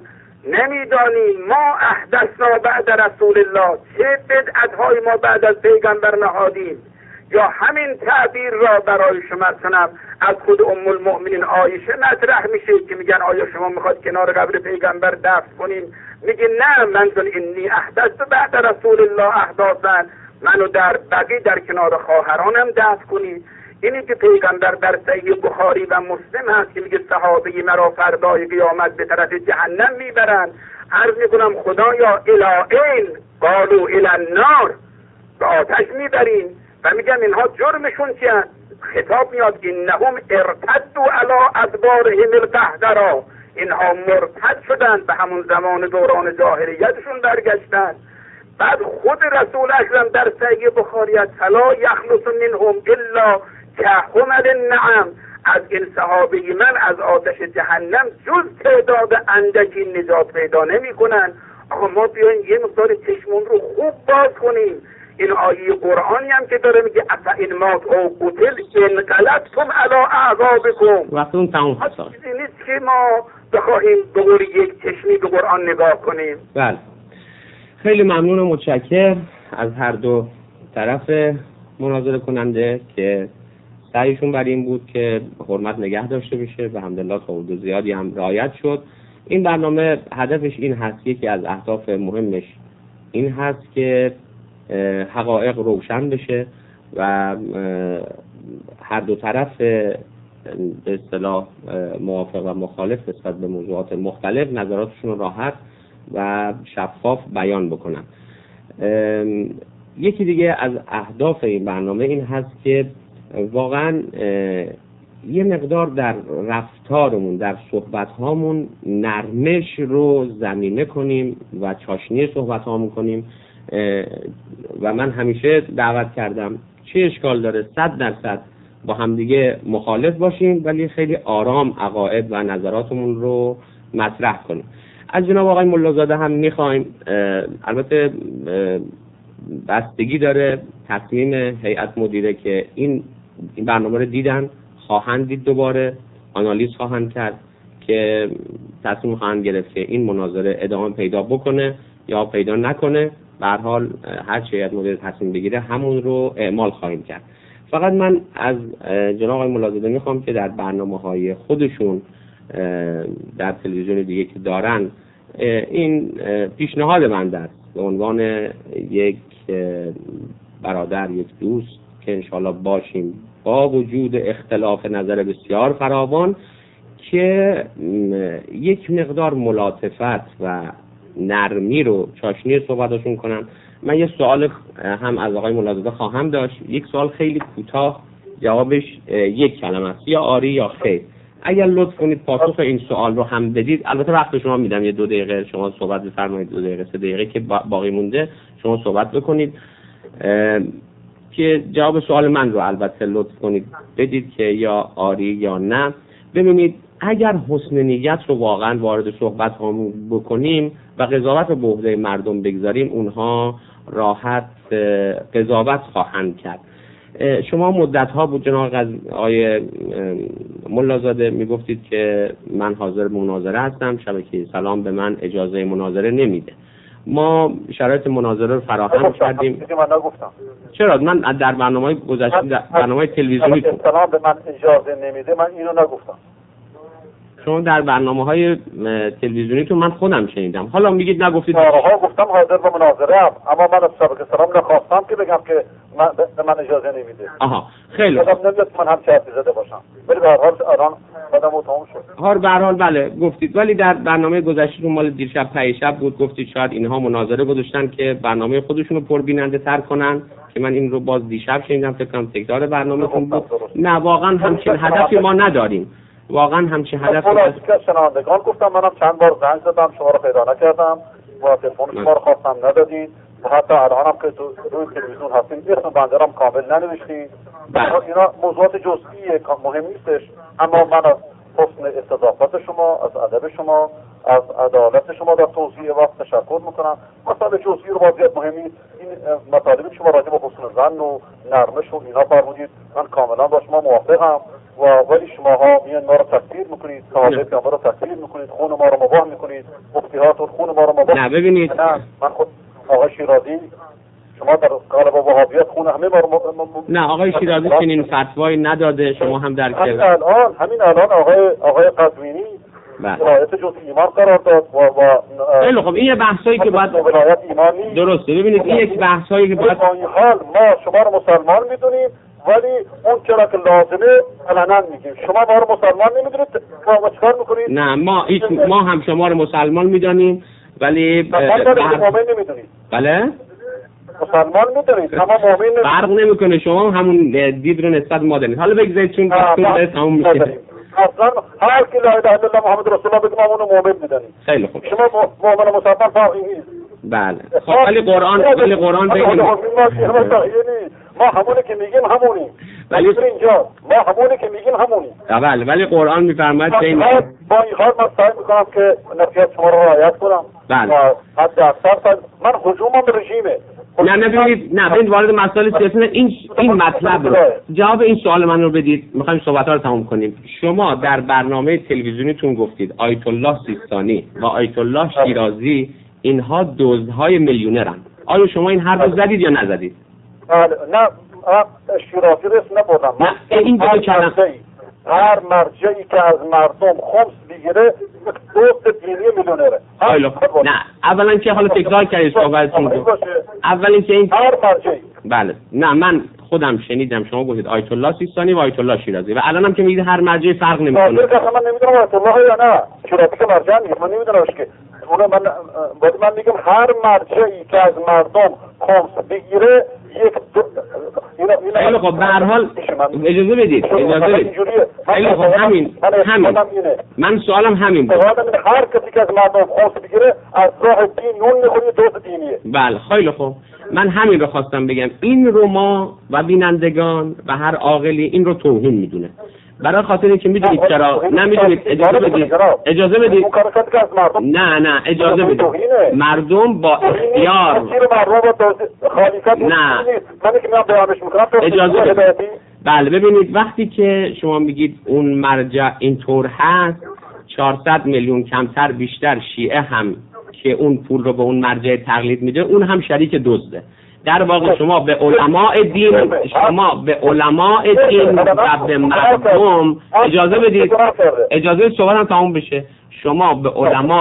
نمیدانی ما احدثنا بعد رسول الله، چه بدعت‌های ما بعد از پیغمبر نهادیم. یا همین تعبیر را برای شما کنم از خود ام المؤمنین عایشه مطرح میشه که میگن آیا شما میخواد کنار قبر پیغمبر دفن کنیم؟ میگه نه، منزل انی احدثت بعد رسول الله احداثا، منو در بقی در کنار خواهرانم دفن کنید. اینی که پیغمبر در صحیح بخاری و مسلم هست که میگه صحابه مرا فردای قیامت به طرف جهنم میبرن، عرض میکنم خدایا الی این قالوا الی النار، به آتش میبرین. و میگم اینها جرمشون چیه؟ خطاب میاد انهم ارتدوا علی ادبارهم القهقرا، اینها مرتد شدن، به همون زمان دوران جاهلیتشون برگشتن. بعد خود رسول اکرم در صحیح بخاری فلا یخلص منهم الا کحمل النعم، از این صحابه من از آتش جهنم جز تعداد اندکی نجات پیدا نمی کنن. آقا ما بیاین یه مقدار چشمون رو خوب باز کنیم. این آیه قرآنی هم که داره میگه اف این مات او قتل انقلبتم علی اعقابکم، وقتون تموم شد. چیزی نیست که ما بخواهیم به قول یک چشمی به قرآن نگاه کنیم. بله، خیلی ممنون و متشکر از هر دو طرف مناظره کننده که سعیشون بر این بود که حرمت نگه داشته بشه و الحمدلله تا حدود زیادی هم رعایت شد. این برنامه هدفش این هست، یکی از اهداف مهمش این هست که حقایق روشن بشه و هر دو طرف به اصطلاح موافق و مخالف نسبت به موضوعات مختلف نظراتشون رو راحت و شفاف بیان بکنن. یکی دیگه از اهداف این برنامه این هست که واقعا یه مقدار در رفتارمون، در صحبت‌هامون نرمش رو ضمیمه کنیم و چاشنی صحبت‌هامون کنیم. و من همیشه دعوت کردم چه اشکال داره 100% با همدیگه مخالف باشیم ولی خیلی آرام عقاید و نظراتمون رو مطرح کنیم. از جناب آقای ملازاده هم میخوایم، البته بستگی داره تصمیم هیئت مدیره که این برنامه رو دیدن، خواهند دید، دوباره آنالیز خواهند کرد که تصمیم خواهند گرفت که این مناظره ادامه پیدا بکنه یا پیدا نکنه. به هر حال هر چه هیئت مدیره تصمیم بگیره همون رو اعمال خواهیم کرد. فقط من از جناب آقای ملازاده میخوام که در برنامه‌های خودشون در تلویزیون دیگه که دارن این پیشنهاد من است به عنوان یک برادر، یک دوست که انشاءالله باشیم با وجود اختلاف نظر بسیار فراوان، که یک مقدار ملاطفت و نرمی رو چاشنی صحبتاشون کنم. من یه سوال هم از آقای ملازاده خواهم داشت، یک سوال خیلی کوتاه، جوابش یک کلمه است، یا آری یا خیر. اگر لطف کنید پاسخ این سوال رو هم بدید. البته وقت شما میدم، یه 2 دقیقه شما صحبت بفرمایید، 2 دقیقه 3 دقیقه که باقی مونده شما صحبت بکنید، که جواب سوال من رو البته لطف کنید بدید که یا آری یا نه. ببینید اگر حسن نیت رو واقعا وارد صحبت هامون بکنیم و قضاوت رو به عهده مردم بگذاریم، اونها راحت قضاوت خواهند کرد. شما مدت ها بود جناب آقای ملازاده میگفتید که من حاضر مناظره هستم، شبکه سلام به من اجازه مناظره نمیده. ما شرایط مناظره رو فراهم کردیم. من نگفتم. چرا؟ من در برنامه‌های گذشته برنامه‌های تلویزیونی سلام به من اجازه نمیده، من اینو نگفتم. شما در برنامه‌های تلویزیونیتون من خودم شنیدم. حالا میگید نگفتید. بارها گفتم حاضر به مناظره ام، اما من از شبکه سلام نخواستم که بگم که من اجازه نمیده. آها خیلی خوب. نمیاد من هم چرت زده باشم. ولی به هر حال الان بعدم تموم شد. به هر حال بله گفتید، ولی در برنامه گذشتهتون مال دیشب پریشب بود گفتید شاید اینها مناظره گذاشتن که برنامه خودشونو پربیننده تر کنن، که من این رو باز دیشب شنیدم، فکر کنم تکرار برنامه‌تون بود. نه واقعا همچین هدفی ما نداریم. واقعا همچین هدفی نداریم. شنوندگان گفتم، منم چند بار زنگ زدم شما رو پیدا نکردم و تلفن شما رو خواستم ندادید. حتی الانم که تو روی تلویزیون هستیم اسم بنده هم کامل ننوشتید. اینا موضوعات جزئی مهم نیستش، اما من از حسن استضافت شما، از ادب شما، از عدالت شما در توضیح وقت تشکر میکنم. مسائل جزئی رو باید مهم نیست. این مطالبی شما راجع به حسن ظن و نرمش و اینا فرمودید، من کاملا با شما موافقم. ولی شماها میان ما رو تکفیر میکنید، صحابه پیامبر رو تکفیر میکنید، خون ما رو مباح میکنید، مفتی‌هاتون خون ما رو مباح. نه ببینید، من خود آقای شیرازی شما در قالب وهابیت خون همه ما رو نه آقای شیرازی چنین فتوایی نداده. شما هم در همین الان آقای قزوینی ولایت جز ایمان قرار داد و خیلی خب این یه بحثایی که باید ولایت ایمان نیست. درسته. ببینید این یک بحثایی که باید با این حال ما شما رو مسلمان میدونیم، ولی اون چرا که لازمه علنا میگیم. شما ما رو مسلمان نمیدونید، ما چیکار میکنید؟ نه ما هم شما رو مسلمان میدونیم، ولی مؤمن نمیدونید. بله مسلمان میدونید اما مؤمن نمیدونید. فرق نمیکنه، شما همون دید رو نسبت ما دارید. حالا بگذارید چون وقتتون تموم میشه. اصلا هر کی لا اله الا الله محمد رسول الله بگه ما اونو مؤمن میدونید. خیلی خوب. شما مؤمن مسلمان فرقی نیست. بله. خب ولی قرآن بگیم ما همونی که میگیم همونیم. ولی اینجا ما همونی که میگیم همونیم. بله ولی قرآن میفرماید که با این حال من سعی میکنم که نصیحت شما رو رعایت کنم. بله. حتی اکثر من هجومم به رژیمه. نه ببینید وارد مسائل سیاسی این مطلب رو جواب این سوال من رو بدید. میخوایم صحبت‌ها رو تموم کنیم. شما در برنامه تلویزیونیتون گفتید آیت الله سیستانی و آیت الله شیرازی اینها دزدهای میلیونرن. آیا شما این حرف رو زدید یا نزدید؟ نه شیرازی رو اسم نبردم. نه این دو کلمه هر مرجعی که از مردم خمس بگیره دوست دینی میلیونره. نه اولا که حالا تکرار کردید صحبتتون رو. اول اینکه این هر مرجعی بله نه من خودم شنیدم شما گفتید آیت الله سیستانی و آیت الله شیرازی و الانم که میگید هر مرجعی فرق نمیکنه. من نمیدونم آیت الله یا نه شیرازی که مرجع نیست، من نمیدونمش که من میگم هر مرجعی که از مردم خمس بگیره خیلی خب به هر حال اجازه بدید. خیلی خب همین من سوالم همین بود. هر کسی که از مردم خمس بگیره از راه دین نون میخوری دوست دینیه. بله خیلی خب من همین رو خواستم بگم. این رو ما و بینندگان و هر عاقلی این رو توهین میدونه. برای خاطر اینکه میدونید چرا نمیدونید اجازه بدید نه اجازه بدید مردم با اختیار نه اجازه بدید. بله ببینید وقتی که شما میگید اون مرجع اینطور هست 400 میلیون کمتر بیشتر شیعه هم که اون پول رو به اون مرجع تقلید میده اون هم شریک دزده. در واقع شما به علماء دین و به مردم اجازه صحبتم تموم بشه. شما به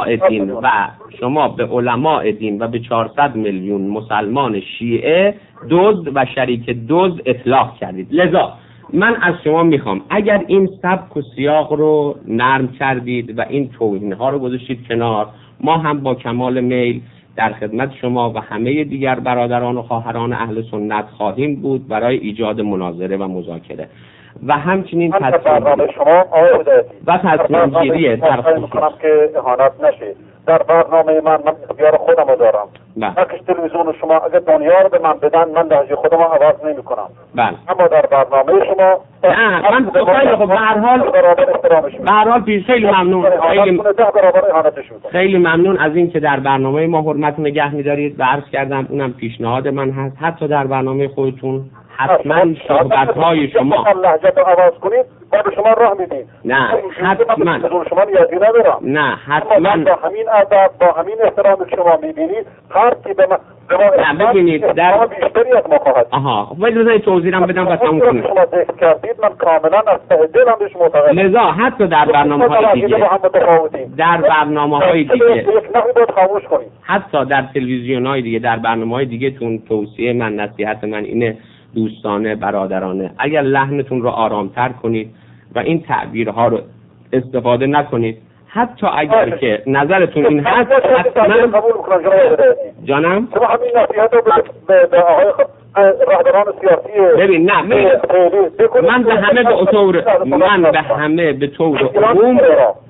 علماء دین و به 400 میلیون مسلمان شیعه دزد و شریک دزد اطلاق کردید. لذا من از شما میخوام اگر این سبک و سیاق رو نرم کردید و این توهین‌ها رو گذاشتید کنار، ما هم با کمال میل در خدمت شما و همه دیگر برادران و خواهران اهل سنت خواهیم بود برای ایجاد مناظره و مذاکره و همچنین تصمیم گیری در خصوص که اهانت نشه در برنامه من اختیار خودم رو دارم. اگه تلویزیون شما اگه دنیا رو به من بدن من لهجه خودم رو عوض نمی کنم. اما در برنامه شما نه من خیلی خب به هر حال پیش خیلی ممنون، خیلی ممنون از این که در برنامه ما حرمت نگه می‌دارید و عرض کردم اونم پیشنهاد من هست حتی در برنامه خودتون حتما صحبت‌های شما لهجه رو عوض کنید ما به شما راه میدیم. نه حتما شما نیازی ندارم. نه حتما با همین ادب با همین احترام که شما می‌بینید هر کی به من نه ببینید در بیشتری از ما خواهد. ولی بذارید توضیحم بدم و تموم کنیم. شما ذکر کردید من کاملا از ته دلم بهش معتقدم. لذا حتی در برنامه‌های دیگه حتی در تلویزیون‌های دیگه در برنامه‌های دیگه تون توصیه من نصیحت من اینه دوستانه برادرانه اگر لحنتون رو آرامتر کنید و این تعبیرها رو استفاده نکنید حتی اگر که نظرتون این هست حتما قبول می‌کنم جانم شما همین نصیحت رو به آقای رهبران سیاسی ببین نه من به همه به طور عموم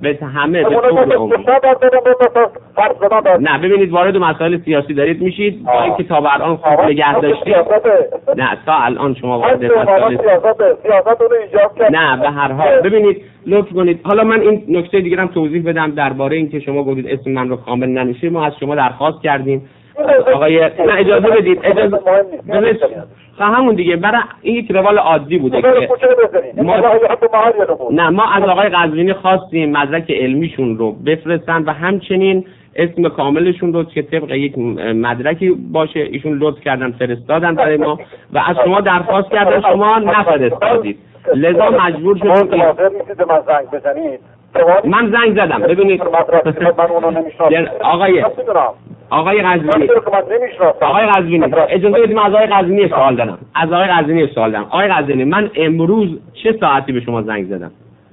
نه ببینید وارد مسائل سیاسی دارید میشید با اینکه تا به الان خوب نگه داشتید نه تا الان شما وارد مسائل سیاست رو ایجاد کرد نه به هر حال ببینید لطف کنید حالا من این نکته دیگه هم توضیح بدم درباره اینکه شما گفتید اسم من رو کامل ننوشید ما از شما درخواست کردیم آقای نه اجازه بدید همون دیگه برای این یک روال عادی بوده که ما از آقای قزوینی خواستیم مدرک علمیشون رو بفرستن و همچنین اسم کاملشون رو که طبق یک مدرکی باشه ایشون لطف کردن فرستادن برای ما و از شما درخواست کردن شما نفرستادید لذا مجبور شدیم من زنگ زدم ببینید آقای قزوینی اجازه بدید من از آقای قزوینی سوال دارم آقای قزوینی من امروز چه ساعتی به شما زنگ زدم؟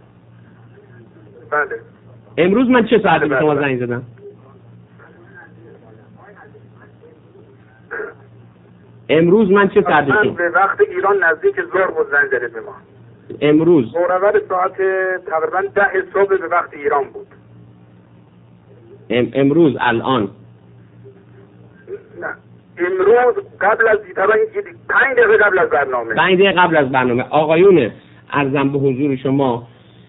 بله امروز من چه ساعتی به شما زنگ زدم؟ امروز من چه ساعتی به وقت ایران نزدیک ظهر بود زنگ زدید به ما امروز مورد ساعت تقریبا 10 صبح به وقت ایران بود امروز الان نه امروز قبل از طبعا 5 دقیقه قبل از برنامه آقایون عرضم به حضور شما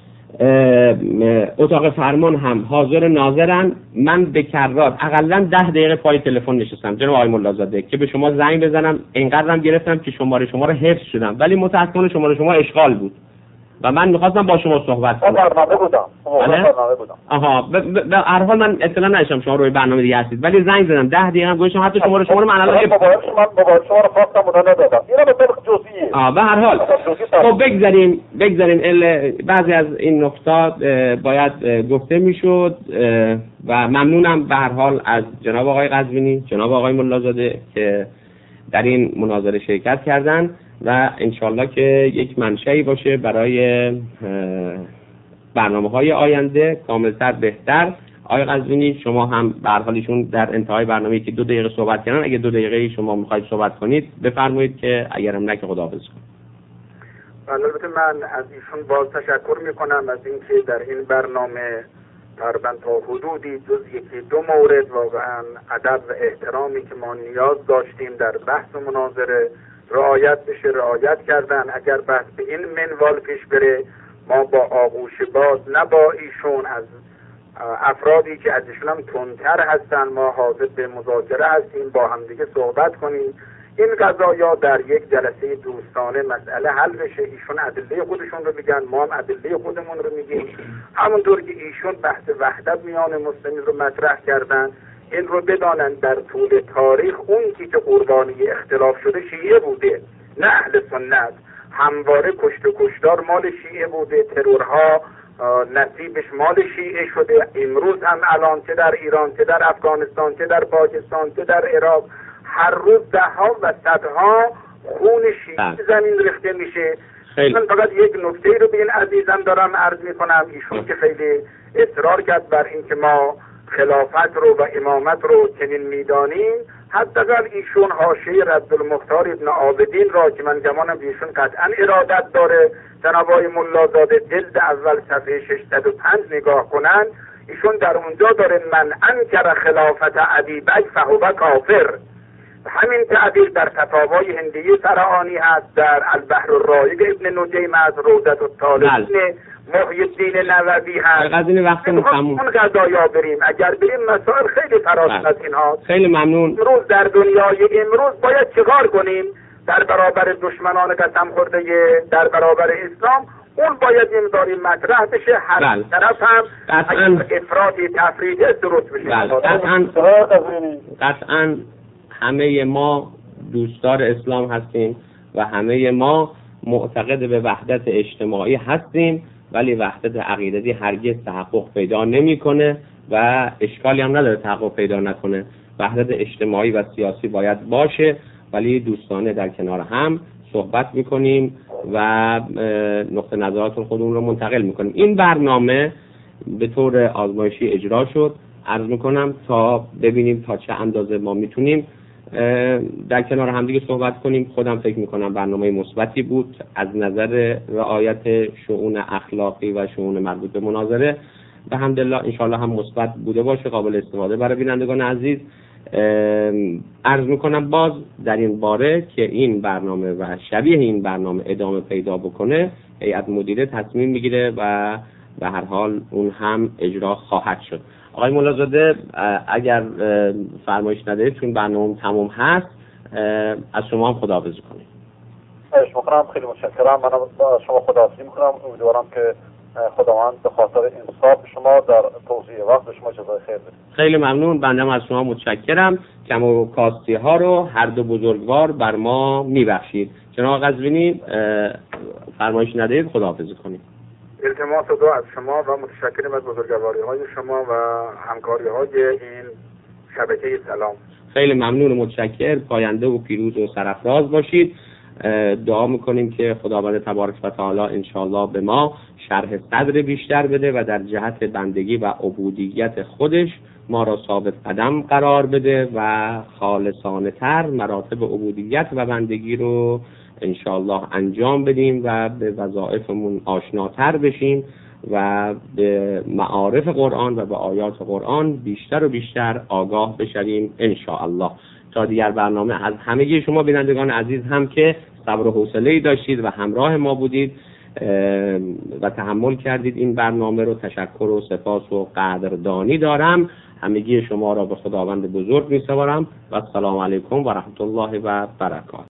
اتاق فرمان هم حاضر ناظرن من به کرات اقلا 10 دقیقه پای تلفن نشستم جناب آقای ملازاده که به شما زنگ بزنم اینقدرم گرفتم که شماره شما رو حفظ شدم ولی متأسفانه شماره شما اشغال بود و من می‌خواستم با شما صحبت کنم. برنامه بودم. به هر حال من اطلاع نداشتم شما روی برنامه دیگه هستید ولی زنگ زدم 10 دقیقه هم گوشم حتی شما رو من الان موبایل شما رو خواستم اون ندادم. اینا به طور جزئیه. به هر حال خب بگذاریم بعضی از این نکات باید گفته میشد و ممنونم به هر حال از جناب آقای قزوینی جناب آقای ملازاده که در این مناظره شرکت کردن و انشالله که یک منشأی باشه برای برنامه‌های آینده کاملتر بهتر. آقای قزوینی شما هم به هر حال ایشون در انتهای برنامه‌ای که 2 دقیقه صحبت کردن اگه 2 دقیقه شما می‌خواید صحبت کنید بفرمایید که اگرم نه که خداحافظ کنید. البته من از ایشون باز تشکر می‌کنم از اینکه در این برنامه تقریبا تا حدودی جز 1-2 مورد واقعا ادب و احترامی که ما نیاز داشتیم در بحث و مناظره رعایت کردن. اگر بحث به این منوال پیش بره ما با آغوش باز نه با ایشون از افرادی که از ایشون هم تندتر هستن ما حاضر به مذاکره هستیم با همدیگه صحبت کنیم این قضایا در یک جلسه دوستانه مسئله حل بشه. ایشون ادله خودشون رو میگن ما هم ادله خودمون رو میگیم همونطور که ایشون بحث وحدت میان مسلمین رو مطرح کردن این رو بدانن در طول تاریخ اون که قربانی اختلاف شده شیعه بوده نه اهل سنت همواره کشت و کشتار مال شیعه بوده ترورها نصیبش مال شیعه شده امروز هم الان چه در ایران چه در افغانستان چه در پاکستان چه در عراق هر روز 10 ها و 100 ها خون شیعه زمین ریخته میشه. من فقط یک نکته رو به این عزیزم دارم عرض میکنم ایشون که خیلی اصرار کرد بر اینکه ما خلافت رو و امامت رو چنین میدانیم حداقل ایشون حاشیه رد المختار ابن عابدین را که من گمانم ایشون قطعا ارادت داره جناب آقای ملازاده جلد اول صفحه 605 نگاه کنن ایشون در اونجا داره من انکر خلافت ابی بکر فهو کافر. همین تعبیر در فتاوای هندیه فرعانی هست، در البحر الرایق ابن نجیم از روضة الطالبین محی الدین نووی هست. اون قضایا بریم، اگر بریم مسائل خیلی فراتر از این هاست. خیلی ممنون. امروز در دنیای امروز باید چیکار کنیم در برابر دشمنان قسم خورده در برابر اسلام؟ اون باید این داری مطرح بشه، هر طرف هم افراطی تفریطی درست بشه. قطعاً همه ما دوستدار اسلام هستیم و همه ما معتقد به وحدت اجتماعی هستیم، ولی وحدت عقیدتی هرگز تحقق پیدا نمیکنه و اشکالی هم نداره تحقق پیدا نکنه. وحدت اجتماعی و سیاسی باید باشه، ولی دوستانه در کنار هم صحبت میکنیم و نقطه نظرات خودمون رو منتقل میکنیم. این برنامه به طور آزمایشی اجرا شد. عرض میکنم تا ببینیم تا چه اندازه ما میتونیم در کنار همدیگه صحبت کنیم. خودم فکر میکنم برنامه مثبتی بود از نظر رعایت شؤون اخلاقی و شؤون مربوط به مناظره. به حمدالله انشاءالله هم مثبت بوده باشه، قابل استفاده برای بینندگان عزیز. عرض میکنم باز در این باره که این برنامه و شبیه این برنامه ادامه پیدا بکنه، هیئت مدیره تصمیم میگیره و به هر حال اون هم اجرا خواهد شد. آقای ملازاده اگر فرمایش ندارید چون برنامه تمام هست از شما هم خداحافظی کنید. خواهش میکنم، خیلی متشکرم. منم از شما خداحافظی میکنم. امیدوارم که خداوند به خاطر انصاف شما در توزیع وقت به شما جزای خیر بده. خیلی ممنون. بنده از شما متشکرم. کم و کاستی ها رو هر دو بزرگوار بر ما میبخشید. جناب قزوینی فرمایش ندارید خداحافظی کنید. التماس دو از شما و متشکرم از بزرگواری های شما و همکاری های این شبکه سلام. خیلی ممنون و متشکر. پاینده و پیروز و سرافراز باشید. دعا میکنیم که خداوند تبارک و تعالی انشاءالله به ما شرح صدر بیشتر بده و در جهت بندگی و عبودیت خودش ما را ثابت قدم قرار بده و خالصانه تر مراتب عبودیت و بندگی رو انشاءالله انجام بدیم و به وظایفمون آشناتر بشیم و به معارف قرآن و به آیات قرآن بیشتر و بیشتر آگاه بشویم انشاءالله. تا دیگر برنامه از همگی شما بینندگان عزیز هم که صبر و حوصله‌ای داشتید و همراه ما بودید و تحمل کردید این برنامه رو، تشکر و سپاس و قدردانی دارم. همگی شما را به خداوند بزرگ می‌سپارم و السلام علیکم و رحمت الله و برکاته.